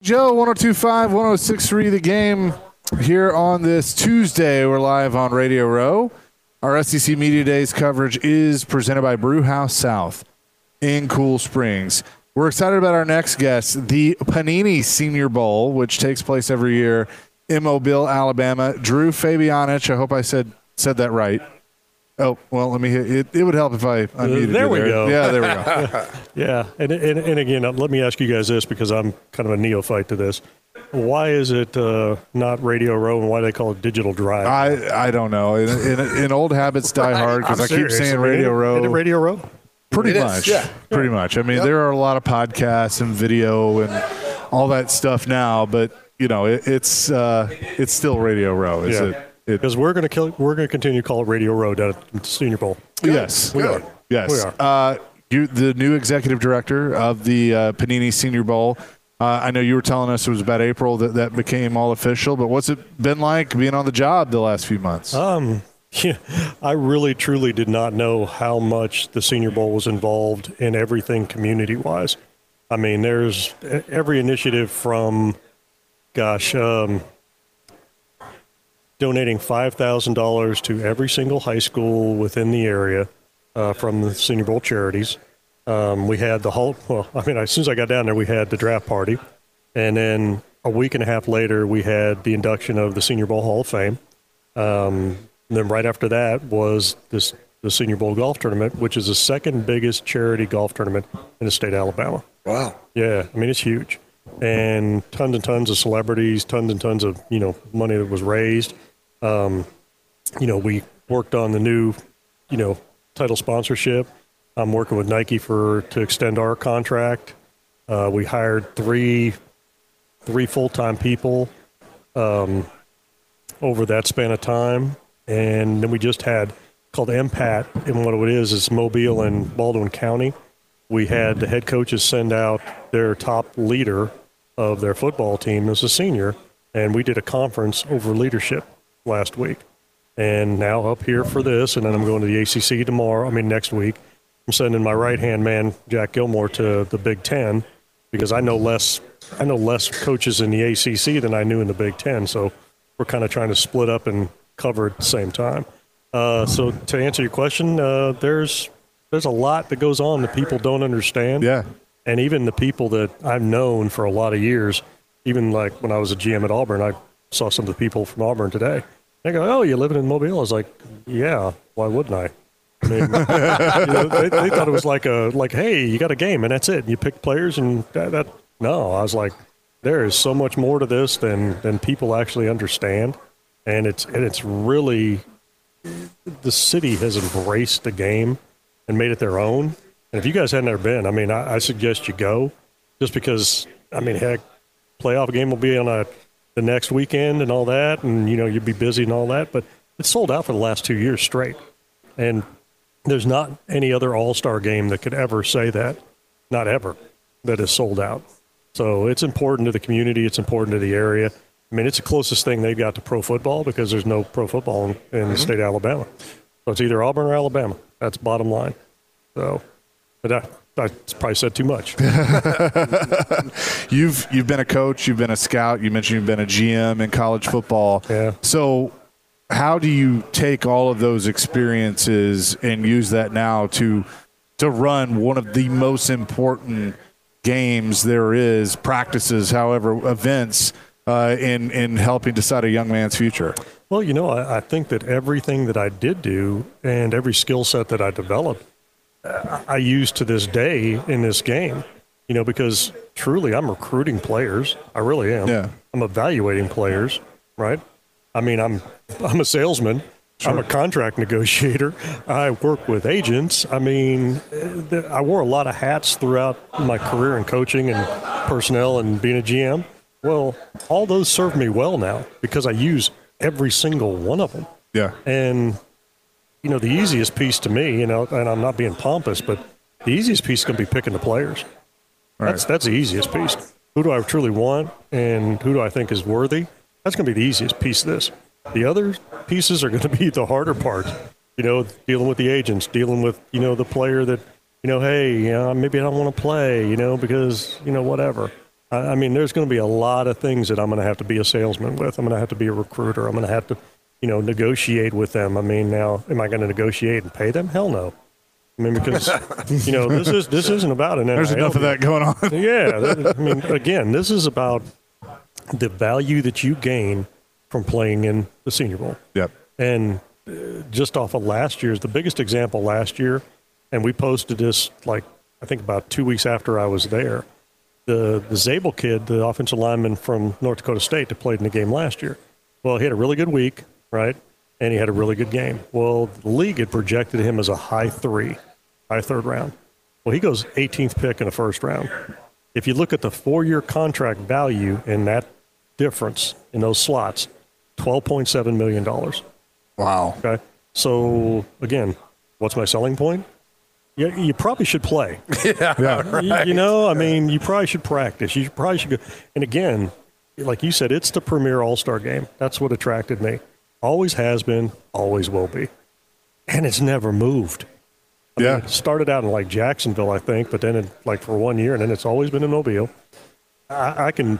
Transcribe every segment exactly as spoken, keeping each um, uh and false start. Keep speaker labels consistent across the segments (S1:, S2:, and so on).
S1: Joe, one oh two point five, one oh six point three The Game here on this Tuesday. We're live on Radio Row. Our S E C Media Days coverage is presented by Brewhouse South in Cool Springs. We're excited about our next guest, the Panini Senior Bowl, which takes place every year in Mobile, Alabama. Drew Fabianich, I hope I said said that right. Oh, well, let me hit it. It would help if I unmuted
S2: There
S1: you
S2: we
S1: there.
S2: go.
S1: Yeah, there we go.
S2: Yeah, and, and and again, uh, let me ask you guys this because I'm kind of a neophyte to this. Why is it uh, not Radio Row, and why do they call it Digital Drive?
S1: I, I don't know. In, in, in old habits die hard because I keep saying Radio Row.
S2: Is it Radio Row?
S1: Pretty
S3: It is,
S1: much.
S3: yeah.
S1: Pretty much. I mean,
S3: Yep.
S1: there are a lot of podcasts and video and all that stuff now, but, you know, it, it's uh, it's still Radio Row. Is
S2: Yeah.
S1: it? it
S2: Because we're going to kill, we're going to continue to call it Radio Row down at the Senior Bowl.
S1: yes.
S2: We
S3: Good.
S2: are.
S1: Yes.
S2: We are.
S1: Uh, you, the new executive director of the uh, Panini Senior Bowl. Uh, I know you were telling us it was about April that that became all official, but what's it been like being on the job the last few months?
S2: Um, yeah, I really, truly did not know how much the Senior Bowl was involved in everything community-wise. I mean, there's every initiative from, gosh, um, donating five thousand dollars to every single high school within the area uh, from the Senior Bowl charities. Um, we had the whole, well, I mean, as soon as I got down there, we had the draft party. And then a week and a half later, we had the induction of the Senior Bowl Hall of Fame. Um, and then right after that was this the Senior Bowl golf tournament, which is the second biggest charity golf tournament in the state of Alabama.
S3: Wow.
S2: Yeah, I mean, it's huge. And tons and tons of celebrities, tons and tons of, you know, money that was raised. Um, you know, we worked on the new, you know, title sponsorship. I'm working with Nike for to extend our contract. Uh, we hired three three full-time people um, over that span of time. And then we just had called M PAT, and what it is is Mobile and Baldwin County. We had the head coaches send out their top leader of their football team as a senior, and we did a conference over leadership last week. And now up here for this, and then I'm going to the A C C tomorrow, I mean next week. I'm sending my right-hand man, Jack Gilmore, to the Big Ten because I know less I know less coaches in the A C C than I knew in the Big Ten, so we're kind of trying to split up and cover at the same time. Uh, so to answer your question, uh, there's there's a lot that goes on that people don't understand.
S1: Yeah.
S2: And even the people that I've known for a lot of years, even like when I was a G M at Auburn, I saw some of the people from Auburn today. They go, "Oh, you're living in Mobile?" I was like, "Yeah, why wouldn't I?" I mean, you know, they, they thought it was like a like, "Hey, you got a game and that's it. You pick players and that." that. No, I was like, there is so much more to this than than people actually understand, and it's and it's really the city has embraced the game and made it their own. And if you guys hadn't ever been, I mean, I, I suggest you go, just because. I mean, heck, playoff game will be on a the next weekend and all that, and you know you'd be busy and all that. But it's sold out for the last two years straight, and there's not any other All-Star game that could ever say that, not ever, that is sold out. So it's important to the community. It's important to the area. I mean, it's the closest thing they've got to pro football because there's no pro football in, in mm-hmm. the state of Alabama. So it's either Auburn or Alabama. That's bottom line. So, but I, I probably said too much.
S1: you've you've been a coach. You've been a scout. You mentioned you've been a G M in college football.
S2: Yeah.
S1: So how do you take all of those experiences and use that now to to run one of the most important games there is, practices, however, events, uh, in, in helping decide a young man's future?
S2: Well, you know, I, I think that everything that I did do and every skill set that I developed, uh, I use to this day in this game, you know, because truly I'm recruiting players. I really am.
S1: Yeah.
S2: I'm evaluating players, right? I mean, I'm I'm a salesman. Sure. I'm a contract negotiator. I work with agents. I mean, I wore a lot of hats throughout my career in coaching and personnel and being a G M. Well, all those serve me well now because I use every single one of them.
S1: Yeah.
S2: And, you know, the easiest piece to me, you know, and I'm not being pompous, but the easiest piece is going to be picking the players.
S1: Right.
S2: That's that's the easiest piece. Who do I truly want and who do I think is worthy? That's going to be the easiest piece of this. The other pieces are going to be the harder part, you know, dealing with the agents, dealing with, you know, the player that, you know, hey, you know, maybe I don't want to play, you know, because, you know, whatever. I, I mean, there's going to be a lot of things that I'm going to have to be a salesman with. I'm going to have to be a recruiter. I'm going to have to, you know, negotiate with them. I mean, now, am I going to negotiate and pay them? Hell no. I mean, because, you know, this is this isn't about an N I L.
S1: There's enough of that going on.
S2: Yeah. I mean, again, this is about the value that you gain from playing in the Senior Bowl.
S1: Yep.
S2: And uh, just off of last year's, the biggest example last year, and we posted this like, I think about two weeks after I was there, the, the Zabel kid, the offensive lineman from North Dakota State that played in the game last year. Well, he had a really good week, right? And he had a really good game. Well, the league had projected him as a high three, high third round. Well, he goes eighteenth pick in the first round. If you look at the four-year contract value in that difference in those slots, twelve point seven million dollars.
S1: Wow.
S2: Okay. So, again, what's my selling point? You, you probably should play.
S3: Yeah.
S1: Yeah.
S3: Right.
S2: You, you know, I mean, you probably should practice. You probably should go. And again, like you said, it's the premier all-star game. That's what attracted me. Always has been, always will be. And it's never moved. I
S1: Yeah.
S2: mean, it started out in like Jacksonville, I think, but then it, like for one year, and then it's always been in Mobile. I, I can,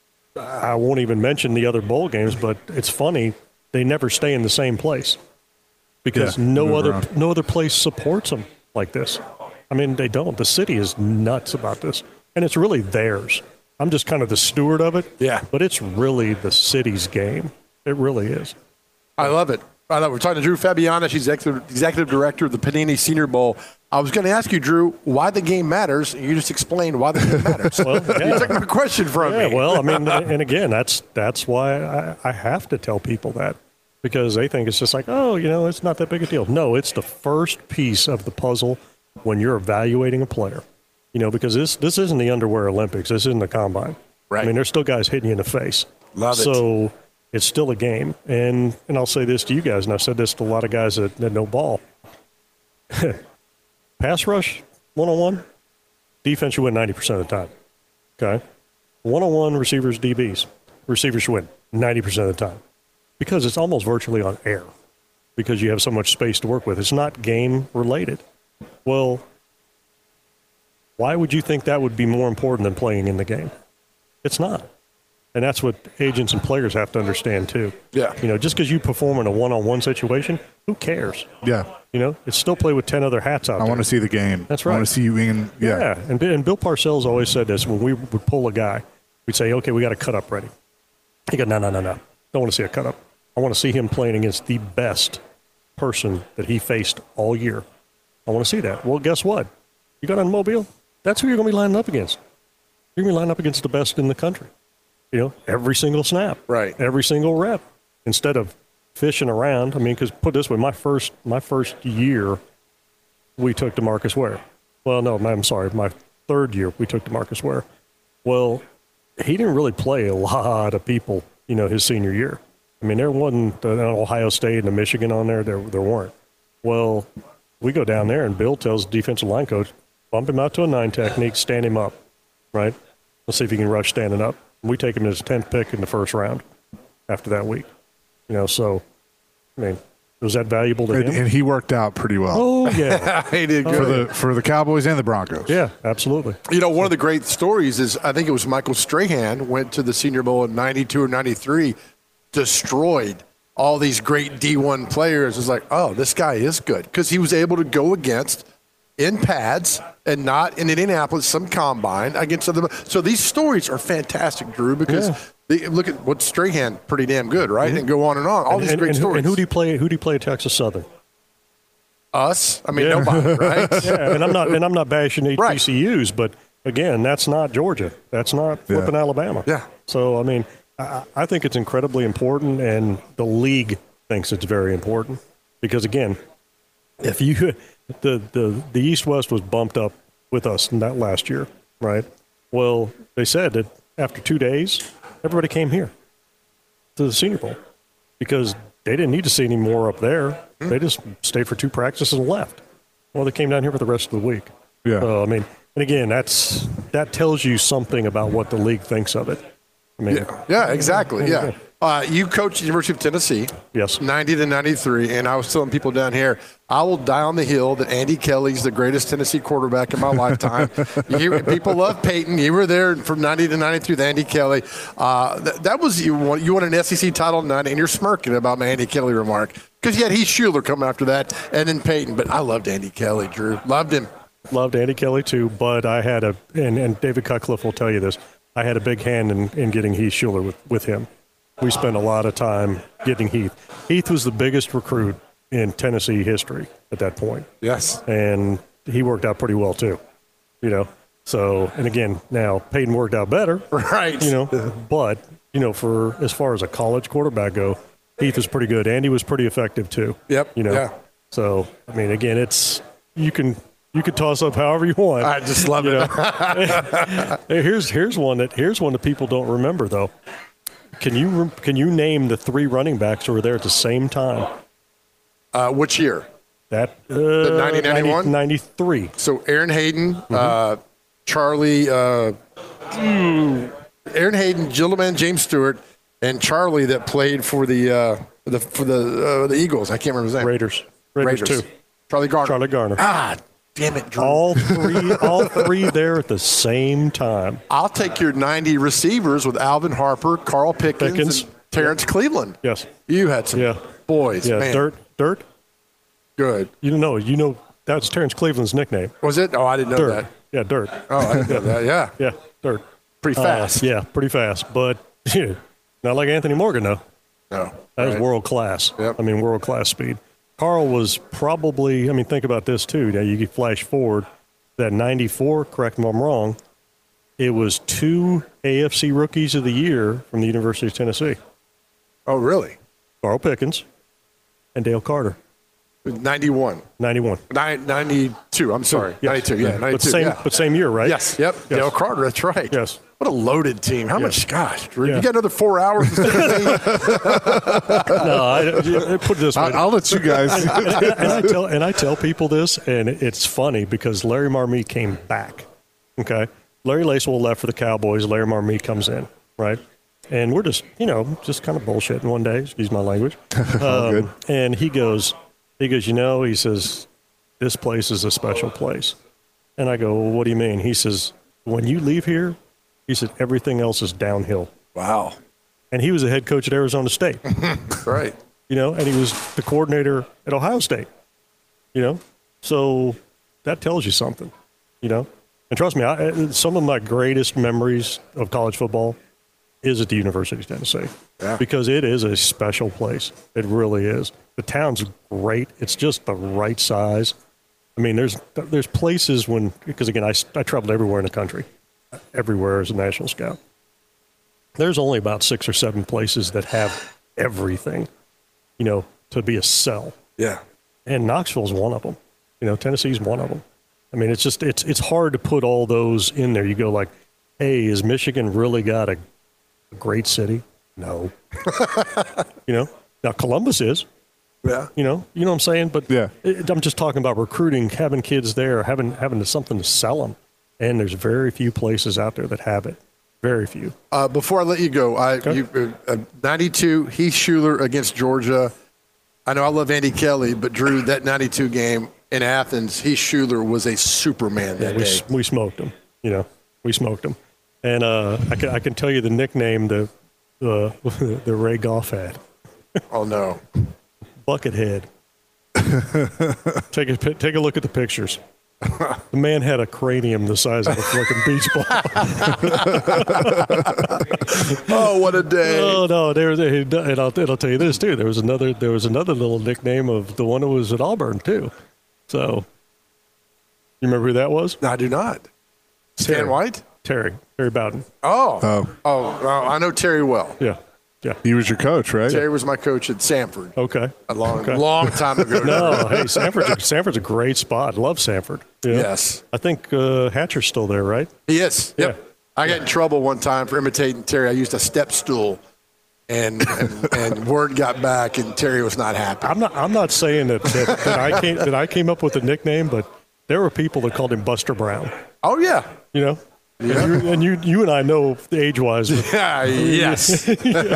S2: I won't even mention the other bowl games, but it's funny, they never stay in the same place because
S1: Yeah,
S2: no
S1: move
S2: other
S1: around.
S2: no other place supports them like this. I mean, they don't. The city is nuts about this, and it's really theirs. I'm just kind of the steward of it.
S3: Yeah.
S2: But it's really the city's game. It really is.
S3: I love it. I love it. We're talking to Drew Fabiana. She's executive, executive director of the Panini Senior Bowl. I was going to ask you, Drew, why the game matters. You just explained why the game matters.
S2: Well, yeah.
S3: You took my question from
S2: Yeah,
S3: me.
S2: well, I mean, and again, that's that's why I, I have to tell people that because they think it's just like, oh, you know, it's not that big a deal. No, it's the first piece of the puzzle when you're evaluating a player. You know, because this this isn't the underwear Olympics. This isn't the combine.
S3: Right.
S2: I mean, there's still guys hitting you in the face.
S3: Love it.
S2: So it's still a game. And and I'll say this to you guys, and I've said this to a lot of guys that, that know ball. Pass rush, one-on-one, defense should win ninety percent of the time. Okay? One-on-one receivers, D Bs. Receivers should win ninety percent of the time because it's almost virtually on air because you have so much space to work with. It's not game-related. Well, why would you think that would be more important than playing in the game? It's not. And that's what agents and players have to understand, too.
S3: Yeah.
S2: You know, just because you perform in a one-on-one situation, who cares?
S1: Yeah.
S2: You know, it's still play with ten other hats out
S1: I
S2: there.
S1: want to see the game.
S2: That's
S1: I
S2: right.
S1: want to see you in. Yeah.
S2: Yeah, and, and Bill Parcells always said this when we would pull a guy. We'd say, okay, we got a cut up ready. He go, no, no, no, no. Don't want to see a cut up. I want to see him playing against the best person that he faced all year. I want to see that. Well, guess what? You got on Mobile? That's who you're going to be lining up against. You're going to be lining up against the best in the country. You know, every single snap.
S3: Right.
S2: Every single rep. Instead of fishing around. I mean, because put it this way, my first, my first year, we took DeMarcus Ware. Well, no, I'm sorry. My third year, we took DeMarcus Ware. Well, he didn't really play a lot of people, you know, his senior year. I mean, there wasn't an Ohio State and a Michigan on there. There, there weren't. Well, we go down there, and Bill tells the defensive line coach, bump him out to a nine technique, stand him up, right? Let's see if he can rush standing up. We take him as tenth pick in the first round after that week. You know, so, I mean, was that valuable to
S1: And,
S2: him?
S1: and he worked out pretty well
S2: Oh, yeah.
S3: he did good.
S1: for the for the Cowboys and the Broncos.
S2: Yeah, absolutely.
S3: You know, one of the great stories is I think it was Michael Strahan went to the Senior Bowl in ninety-two or ninety-three, destroyed all these great D one players. It's like, oh, this guy is good because he was able to go against in pads and not in Indianapolis, some combine against other. So these stories are fantastic, Drew, because
S2: Yeah.
S3: they, look at what Strahan, pretty damn good, right? And go on and on. All
S2: And,
S3: these
S2: and,
S3: great
S2: and, who-
S3: stories.
S2: and who do you play? Who do you play at Texas Southern?
S3: Us? I mean,
S2: Yeah.
S3: nobody, right?
S2: Yeah, and I'm not and I'm not bashing H
S3: Right.
S2: B C Us, but again, that's not Georgia. That's not
S1: Yeah.
S2: flipping Alabama.
S3: Yeah.
S2: So I mean, I, I think it's incredibly important, and the league thinks it's very important because again, if you the the the East West was bumped up with us in that last year, right? Well, they said that after two days, everybody came here to the Senior Bowl because they didn't need to see any more up there. They just stayed for two practices and left. Well, they came down here for the rest of the week.
S1: Yeah.
S2: So, I mean, and again, that's that tells you something about what the league thinks of it. I mean,
S3: Yeah, yeah, exactly. Yeah. Uh, you coached the University of Tennessee.
S2: Yes.
S3: ninety to ninety-three, and I was telling people down here, I will die on the hill that Andy Kelly's the greatest Tennessee quarterback in my lifetime. You, people love Peyton. You were there from ninety to ninety-three with Andy Kelly. Uh, th- that was you won, you won an S E C title in ninety, and you're smirking about my Andy Kelly remark because you had Heath Schuler come after that, and then Peyton. But I loved Andy Kelly, Drew. Loved him.
S2: Loved Andy Kelly too, but I had a and, and David Cutcliffe will tell you this. I had a big hand in, in getting Heath Schuler with, with him. We spent a lot of time getting Heath. Heath was the biggest recruit in Tennessee history at that point.
S3: Yes.
S2: And he worked out pretty well too, you know. So, and again, now Peyton worked out better,
S3: Right.
S2: you know, but, you know, for as far as a college quarterback go, Heath was pretty good. Andy was pretty effective too.
S3: Yep.
S2: You know.
S3: Yeah.
S2: So, I mean, again, it's you can you can toss up however you want.
S3: I just love
S2: you
S3: it.
S2: know? Hey, here's here's one that here's one that people don't remember though. Can you can you name the three running backs who were there at the same time?
S3: Uh, which year?
S2: That uh,
S3: The ninety, ninety-one?
S2: ninety-three.
S3: So Aaron Hayden,
S2: Mm-hmm.
S3: uh, Charlie, uh, mm, Aaron Hayden, Gilliman, James Stewart, and Charlie that played for the uh, the for the uh, the Eagles. I can't remember his name.
S2: Raiders. Raiders,
S3: Raiders.
S2: too.
S3: Charlie Garner.
S2: Charlie Garner.
S3: Ah, damn it, Drew.
S2: All three, all three there at the same time.
S3: I'll take your ninety receivers with Alvin Harper, Carl Pickens,
S2: Pickens.
S3: and Terrence Cleveland.
S2: Yes.
S3: You had some
S2: Yeah.
S3: boys,
S2: Yeah.
S3: man.
S2: Dirt. Dirt.
S3: Good.
S2: You don't know. You know that's Terrence Cleveland's nickname.
S3: Was it? Oh, I didn't know
S2: Dirt.
S3: that.
S2: Yeah. Dirt.
S3: Oh, I didn't know that. Yeah.
S2: Yeah. Dirt.
S3: Pretty
S2: Uh,
S3: fast.
S2: yeah. Pretty fast. But not like Anthony Morgan though.
S3: No.
S2: That was
S3: Right.
S2: world class.
S3: Yep.
S2: I mean, world class speed. Carl was probably, I mean, think about this too. Now you can flash forward that ninety-four, correct me if I'm wrong, it was two A F C rookies of the year from the University of Tennessee.
S3: Oh, really?
S2: Carl Pickens and Dale Carter,
S3: ninety-one.
S2: ninety-one.
S3: Nine, ninety-two. I'm sorry.
S2: Yes.
S3: ninety-two. Yeah, ninety-two.
S2: But same,
S3: yeah.
S2: but same year, right?
S3: Yes. Yep.
S2: Yes.
S3: Dale Carter. That's right.
S2: Yes.
S3: What a loaded team. How much? Gosh, Drew,
S2: Yeah.
S3: you got another four hours. To
S2: No, I, I- put it this way.
S1: I, I'll let you guys.
S2: and, and I tell and I tell people this, and it's funny because Larry Marmee came back. Okay, Larry Lacewell left for the Cowboys. Larry Marmee comes in, right? And we're just, you know, just kind of bullshitting one day. Excuse my language. Um,
S1: good.
S2: And he goes, he goes, you know, he says, this place is a special place. And I go, well, what do you mean? He says, when you leave here, he said everything else is downhill.
S3: wow.
S2: And he was the head coach at Arizona State.
S3: Right.
S2: You know, and he was the coordinator at Ohio State, you know, so that tells you something, you know, and trust me, I, some of my greatest memories of college football is at the University of Tennessee
S3: Yeah.
S2: because it is a special place. It really is. The town's great. It's just the right size. I mean, there's, there's places when, because again, I, I traveled everywhere in the country, everywhere as a national scout. There's only about six or seven places that have everything, you know, to be a sell.
S3: Yeah.
S2: And Knoxville's one of them. You know, Tennessee's one of them. I mean, it's just, it's it's hard to put all those in there. You go like, hey, is Michigan really got a, a great city? No. You know, now Columbus is,
S3: Yeah.
S2: you know, you know what I'm saying? But
S1: Yeah.
S2: it, I'm just talking about recruiting, having kids there, having, having something to sell them. And there's very few places out there that have it. Very few.
S3: Uh, before I let you go, I you, uh, ninety-two Heath Schuler against Georgia. I know I love Andy Kelly, but Drew, that ninety-two game in Athens, Heath Schuler was a Superman that
S2: we,
S3: day.
S2: s- we smoked them, you know, we smoked them. And uh, I, can, I can tell you the nickname the, uh, the Ray Goff had.
S3: Oh no.
S2: Buckethead. take a pi- take a look at the pictures. The man had a cranium the size of a fucking beach ball.
S3: Oh, what a day.
S2: Oh no, there was a, and I'll, and I'll tell you this too. There was another there was another little nickname of the one who was at Auburn too. So you remember who that was?
S3: No, I do not. Stan
S2: Terry.
S3: White?
S2: Terry Terry Bowden.
S3: Oh.
S1: Oh.
S3: Oh, oh, I know Terry well.
S2: Yeah, yeah.
S1: He was your coach, right?
S3: Terry was my coach at Sanford
S2: Okay.
S3: a long,
S2: Okay.
S3: long time ago.
S2: No, hey, Sanford's a, Sanford's a great spot. Love Sanford. Yeah.
S3: Yes.
S2: I think uh, Hatcher's still there, right?
S3: He is. Yep.
S2: Yeah.
S3: I got in trouble one time for imitating Terry. I used a step stool, and and, and word got back, and Terry was not happy.
S2: I'm not. I'm not saying that, that, that I came that I came up with the nickname, but there were people that called him Buster Brown.
S3: Oh yeah,
S2: You know,
S3: Yeah.
S2: And, you, and you, you and I know age-wise.
S3: Yeah, yes.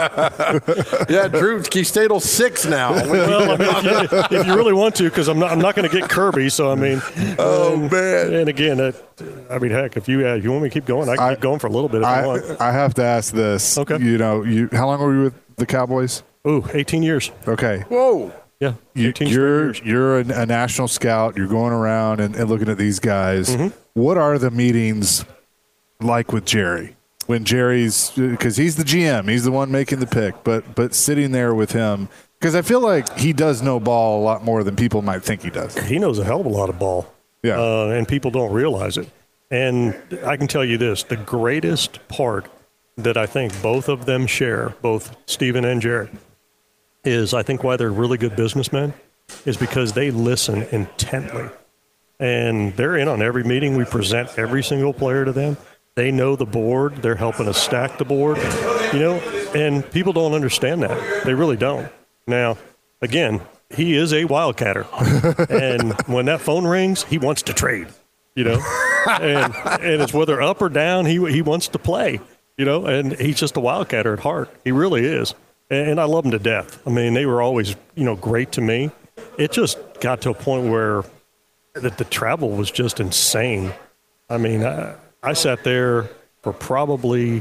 S3: yeah, Drew, Keith Stadel six now.
S2: Well, I mean, if you, if you really want to, because I'm not, I'm not going to get Kirby. So I mean,
S3: oh
S2: and,
S3: man.
S2: And again, uh, I mean, heck, if you uh, if you want me to keep going, I can
S1: I,
S2: keep going for a little bit if I,
S1: I,
S2: want.
S1: I have to ask this.
S2: Okay.
S1: You know, you how long were you with the Cowboys?
S2: Ooh, eighteen years.
S1: Okay.
S3: Whoa.
S2: Yeah,
S1: You,
S2: eighteen
S1: you're
S2: years.
S1: you're a, a national scout. You're going around and, and looking at these guys.
S2: Mm-hmm.
S1: What are the meetings like with Jerry? When Jerry's, because he's the G M, he's the one making the pick, but but sitting there with him, because I feel like he does know ball a lot more than people might think he does.
S2: He knows a hell of a lot of ball.
S1: Yeah.
S2: Uh, and people don't realize it. And I can tell you this, the greatest part that I think both of them share, both Steven and Jerry, is I think why they're really good businessmen is because they listen intently. And they're in on every meeting. We present every single player to them. They know the board. They're helping us stack the board, you know, and people don't understand that. They really don't. Now, again, he is a wildcatter. And when that phone rings, he wants to trade, you know, and, and it's whether up or down, he, he wants to play, you know, and he's just a wildcatter at heart. He really is. And I love him to death. I mean, they were always, you know, great to me. It just got to a point where the, the travel was just insane. I mean, I, I sat there for probably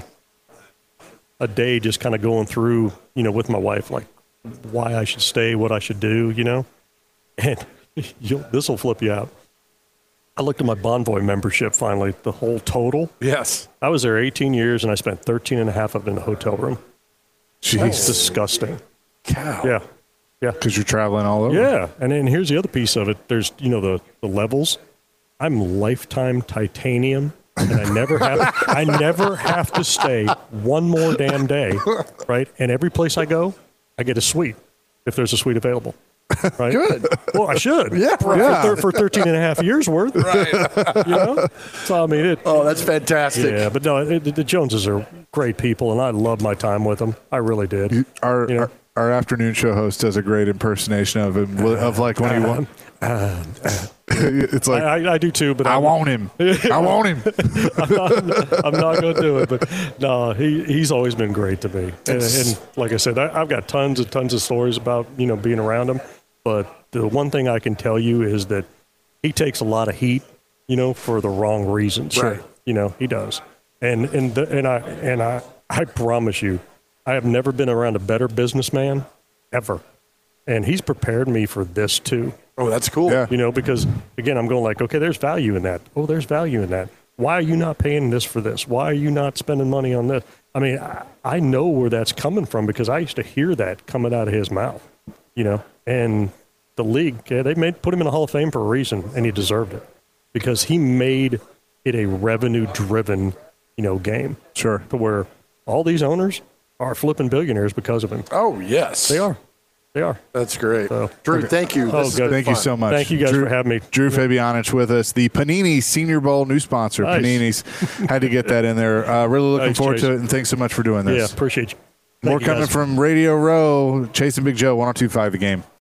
S2: a day just kind of going through, you know, with my wife, like why I should stay, what I should do, you know. And this will flip you out. I looked at my Bonvoy membership finally, the whole total.
S3: Yes.
S2: I was there eighteen years and I spent thirteen and a half of it in a hotel room. It's disgusting.
S3: Cow.
S2: Yeah. Yeah.
S1: Because you're traveling all over.
S2: Yeah. And then here's the other piece of it. There's, you know, the, the levels. I'm lifetime titanium, and I never have I never have to stay one more damn day, right? And every place I go, I get a suite if there's a suite available. Right?
S3: Good.
S2: Well, I should.
S3: Yeah,
S2: For,
S1: yeah.
S2: for, for thirteen and a half years worth.
S3: Right.
S2: You know? So, I mean, it.
S3: Oh, that's fantastic.
S2: Yeah, but no, it, the Joneses are great people, and I love my time with them. I really did.
S1: Our,
S2: You know?
S1: our our afternoon show host does a great impersonation of him, of like when he won. It's like,
S2: I, I, I do too, but
S1: I
S2: I'm-
S1: want him. I want him.
S2: I'm not, I'm not going to do it. But no, he, he's always been great to me. And, and like I said, I, I've got tons and tons of stories about, you know, being around him. But the one thing I can tell you is that he takes a lot of heat, you know, for the wrong reasons.
S3: Right.
S2: You know, he does. And and the, and I and I I promise you, I have never been around a better businessman ever. And he's prepared me for this too.
S3: Oh, that's cool.
S1: Yeah.
S2: You know, because again, I'm going like, okay, there's value in that. Oh, there's value in that. Why are you not paying this for this? Why are you not spending money on this? I mean, I, I know where that's coming from because I used to hear that coming out of his mouth, you know, and the league, yeah, they made, put him in the Hall of Fame for a reason, and he deserved it because he made it a revenue driven, you know, game
S1: Sure.
S2: to where all these owners are flipping billionaires because of him.
S3: Oh, yes.
S2: They are. They are.
S3: That's great.
S2: So-
S3: Drew, thank you.
S2: Oh,
S3: This has
S2: good.
S3: been
S1: Thank you
S3: fun.
S1: so much.
S2: Thank you guys
S1: Drew,
S2: for having me.
S1: Drew Fabianich with us, the Panini Senior Bowl new sponsor.
S2: Nice.
S1: Panini's had to get that in there. Uh, really looking
S2: Nice,
S1: forward
S2: Chase.
S1: to it, and thanks so much for doing
S2: Yeah,
S1: this.
S2: appreciate you. Thank
S1: More
S2: you,
S1: coming
S2: guys.
S1: from Radio Row. Chase and Big Joe, one oh two point five The Game.